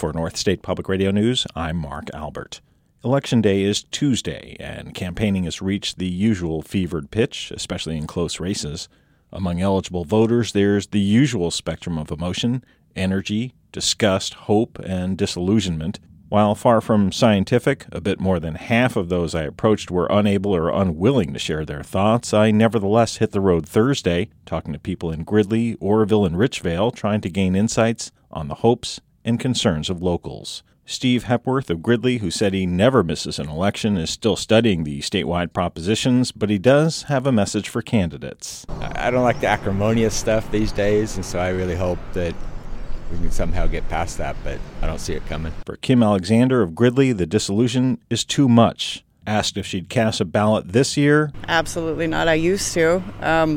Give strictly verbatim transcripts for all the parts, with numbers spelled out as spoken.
For North State Public Radio News, I'm Mark Albert. Election Day is Tuesday, and campaigning has reached the usual fevered pitch, especially in close races. Among eligible voters, there's the usual spectrum of emotion, energy, disgust, hope, and disillusionment. While far from scientific, a bit more than half of those I approached were unable or unwilling to share their thoughts. I nevertheless hit the road Thursday, talking to people in Gridley, Oroville, and Richvale, trying to gain insights on the hopes and concerns of locals. Steve Hepworth of Gridley, who said he never misses an election, is still studying the statewide propositions, but he does have a message for candidates. I don't like the acrimonious stuff these days, and so I really hope that we can somehow get past that, but I don't see it coming. For Kim Alexander of Gridley, the disillusion is too much. Asked if she'd cast a ballot this year. Absolutely not. I used to. Um,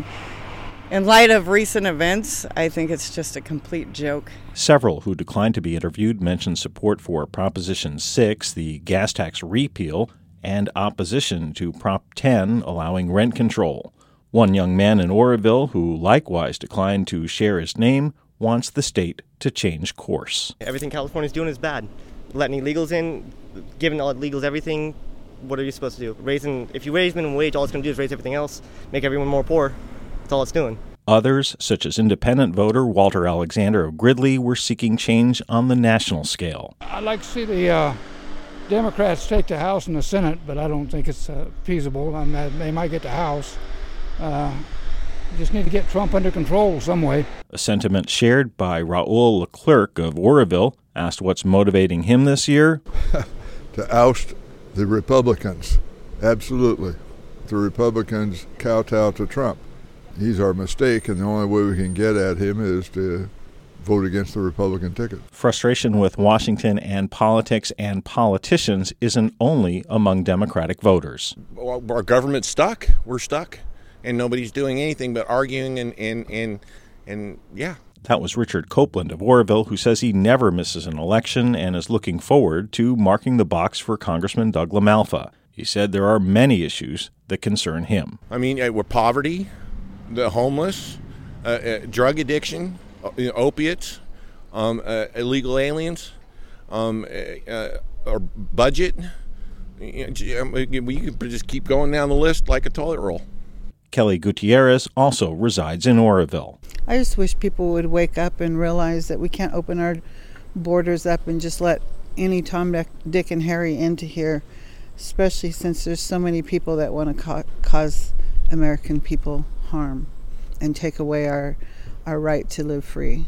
in light of recent events, I think it's just a complete joke. Several who declined to be interviewed mentioned support for Proposition six, the gas tax repeal, and opposition to Prop ten, allowing rent control. One young man in Oroville, who likewise declined to share his name, wants the state to change course. Everything California's doing is bad. Letting illegals in, giving all illegals everything, what are you supposed to do? Raising, if you raise minimum wage, all it's going to do is raise everything else, make everyone more poor. That's all it's doing. Others, such as independent voter Walter Alexander of Gridley, were seeking change on the national scale. I'd like to see the uh, Democrats take the House and the Senate, but I don't think it's uh, feasible. I mean, they might get the House. Uh, just need to get Trump under control some way. A sentiment shared by Raul Leclerc of Oroville, asked what's motivating him this year. To oust the Republicans. Absolutely. The Republicans kowtow to Trump. He's our mistake, and the only way we can get at him is to vote against the Republican ticket. Frustration with Washington and politics and politicians isn't only among Democratic voters. Our government's stuck. We're stuck. And nobody's doing anything but arguing and, and, and, and yeah. That was Richard Copeland of Oroville, who says he never misses an election and is looking forward to marking the box for Congressman Doug LaMalfa. He said there are many issues that concern him. I mean, uh, we're poverty, the homeless, uh, uh, drug addiction, uh, opiates, um, uh, illegal aliens, um, uh, uh, our budget. You can just keep going down the list like a toilet roll. Kelly Gutierrez also resides in Oroville. I just wish people would wake up and realize that we can't open our borders up and just let any Tom, Dick, and Harry into here, especially since there's so many people that want to ca- cause American people harm and take away our, our right to live free.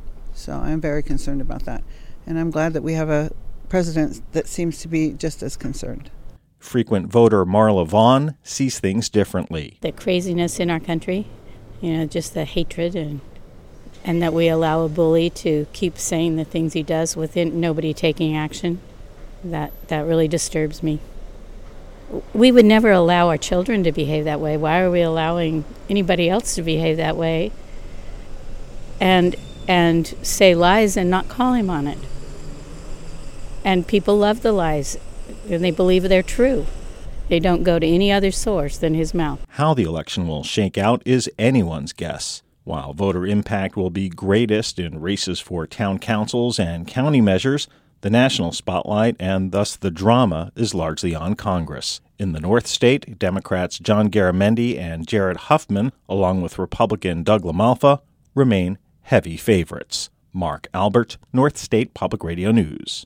So I'm very concerned about that. And I'm glad that we have a president that seems to be just as concerned. Frequent voter Marla Vaughn sees things differently. The craziness in our country, you know, just the hatred, and and that we allow a bully to keep saying the things he does within nobody taking action, that, that really disturbs me. We would never allow our children to behave that way. Why are we allowing anybody else to behave that way and and say lies and not call him on it? And people love the lies. And they believe they're true. They don't go to any other source than his mouth. How the election will shake out is anyone's guess. While voter impact will be greatest in races for town councils and county measures, the national spotlight and thus the drama is largely on Congress. In the North State, Democrats John Garamendi and Jared Huffman, along with Republican Doug LaMalfa, remain heavy favorites. Mark Albert, North State Public Radio News.